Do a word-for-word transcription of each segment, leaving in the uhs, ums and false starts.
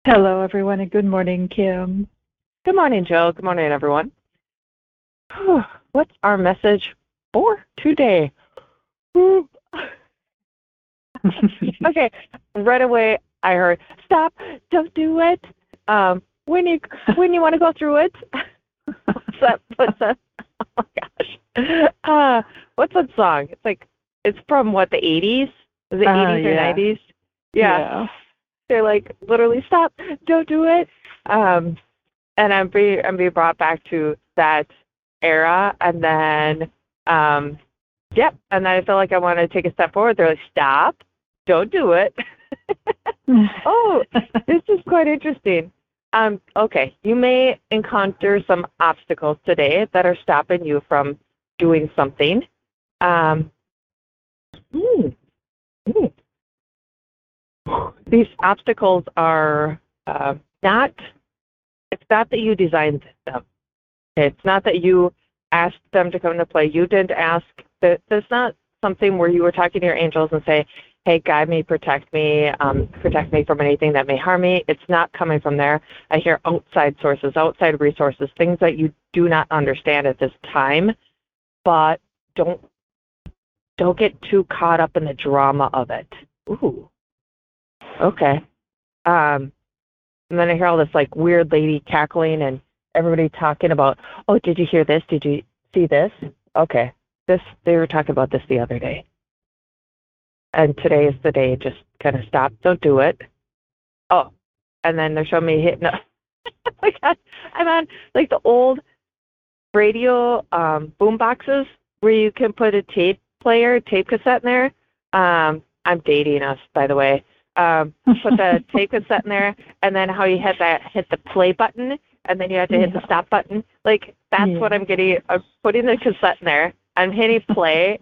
Hello, everyone, and good morning, Kim. Good morning, Jill. Good morning, everyone. What's our message for today? Okay, right away I heard, stop, don't do it. Um, when you when you want to go through it, what's that? What's that? Oh my gosh. Uh, what's that song? It's like it's from what, the eighties? Was it Uh, eighties or yeah. nineties? Yeah. Yeah. They're like literally stop, don't do it. Um, and I'm being I'm being brought back to that era, and then um, yep, and then I feel like I want to take a step forward. They're like, stop, don't do it. Oh, this is quite interesting. Um, okay, you may encounter some obstacles today that are stopping you from doing something. Um, mm, mm. These obstacles are uh, not, it's not that you designed them. It's not that you asked them to come into play. You didn't ask. That There's not something where you were talking to your angels and say, hey, guide me, protect me, um, protect me from anything that may harm me. It's not coming from there. I hear outside sources, outside resources, things that you do not understand at this time, but don't don't get too caught up in the drama of it. Ooh, okay. Um, and then I hear all this like weird lady cackling and everybody talking about, oh, did you hear this? Did you see this? Okay, this they were talking about this the other day. And today is the day. Just kind of stop. Don't do it. Oh, and then they're showing me hitting. Like I'm on like the old radio um, boom boxes where you can put a tape player, tape cassette in there. Um, I'm dating us, by the way. Um, put the tape cassette in there, and then how you had that hit the play button, and then you have to hit Yeah. the stop button. Like that's Yeah. what I'm getting. I'm putting the cassette in there. I'm hitting play.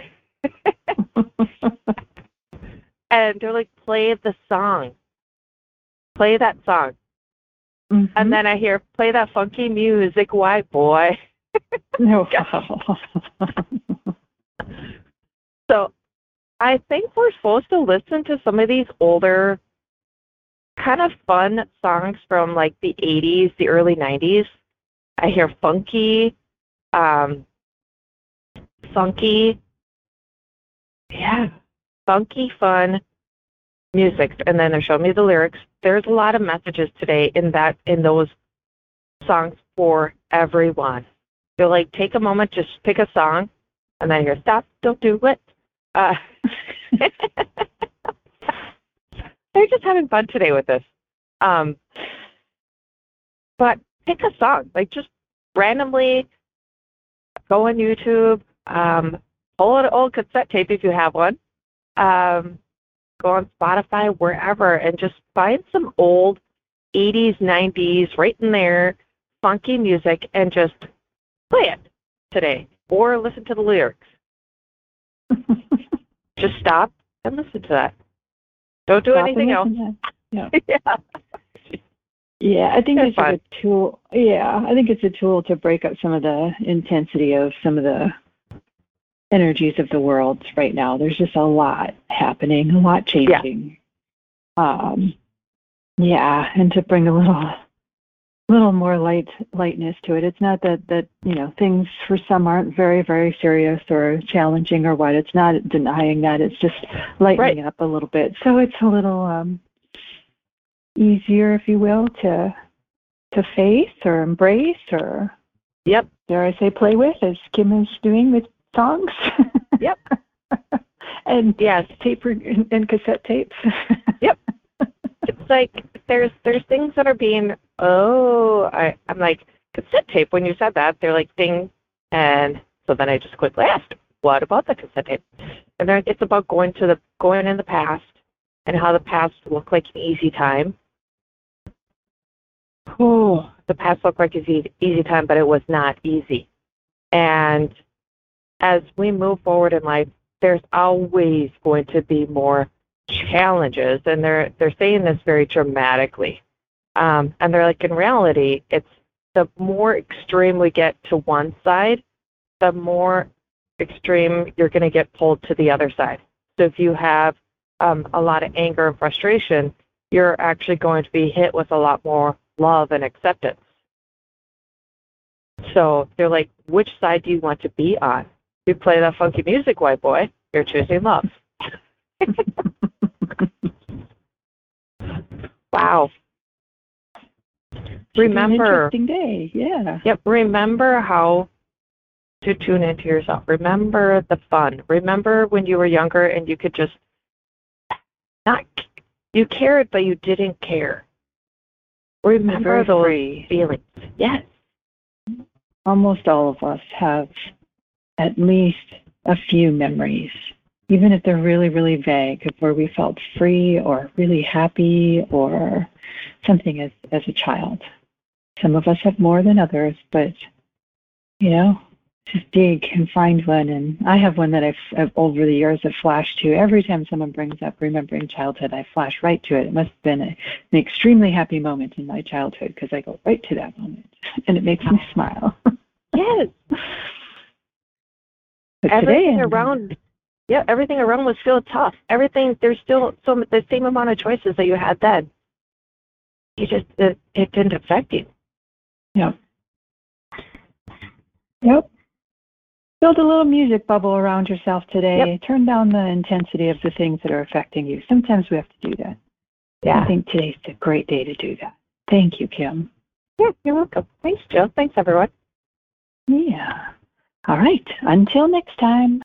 And they're like, play the song. Play that song. Mhm. And then I hear, play that funky music, white boy. No. So I think we're supposed to listen to some of these older, kind of fun songs from like the eighties, the early nineties. I hear funky, um, funky, yeah, funky, fun music. And then they're showing me the lyrics. There's a lot of messages today in that in those songs for everyone. They're like, take a moment, just pick a song, and then you're stop, don't do it. Uh, they're just having fun today with this. Um, but pick a song, like just randomly go on YouTube, um, pull an old cassette tape if you have one, um, go on Spotify, wherever, and just find some old eighties, nineties, right in there, funky music, and just play it today or listen to the lyrics. Just stop and listen to that. Don't do Stop anything else. Yeah. Yeah. Yeah, I think They're it's fun. a good tool. Yeah, I think it's a tool to break up some of the intensity of some of the energies of the world right now. There's just a lot happening, a lot changing. Um, yeah, and to bring a little little more light lightness to it. It's not that that you know things for some aren't very very serious or challenging or what. It's not denying that. It's just lightening Right. up a little bit, so it's a little um, easier, if you will, to to face or embrace or Yep. dare I say play with, as Kim is doing with songs. Yep. And Yes. tape and, and cassette tapes. Yep. It's like there's there's things that are being oh I I'm like cassette tape when you said that they're like ding, and so then I just quickly asked, what about the cassette tape? And then it's about going to the going in the past and how the past looked like an easy time. Oh, the past looked like an easy easy time, but it was not easy. And as we move forward in life, there's always going to be more challenges, and they're they're saying this very dramatically. Um, and they're like, in reality, it's the more extreme we get to one side, the more extreme you're going to get pulled to the other side. So if you have um, a lot of anger and frustration, you're actually going to be hit with a lot more love and acceptance. So they're like, which side do you want to be on? You play that funky music, white boy, you're choosing love. Wow. Remember, an interesting day. Yeah. Yep. Remember how to tune into yourself. Remember the fun. Remember when you were younger and you could just not, you cared, but you didn't care. Remember those free. feelings. Yes. Almost all of us have at least a few memories, even if they're really, really vague, of where we felt free or really happy or something as, as a child. Some of us have more than others, but, you know, just dig and find one. And I have one that I've, I've over the years have flashed to. Every time someone brings up remembering childhood, I flash right to it. It must have been a, an extremely happy moment in my childhood because I go right to that moment, and it makes me smile. Yes. But everything today, around, yeah, everything around was still tough. Everything, there's still some the same amount of choices that you had then. You just it, it didn't affect you. Yep. Yep. Build a little music bubble around yourself today. Yep. Turn down the intensity of the things that are affecting you. Sometimes we have to do that. Yeah. I think today's a great day to do that. Thank you, Kim. Yeah, you're welcome. Thanks, Jill. Thanks, everyone. Yeah. All right. Until next time.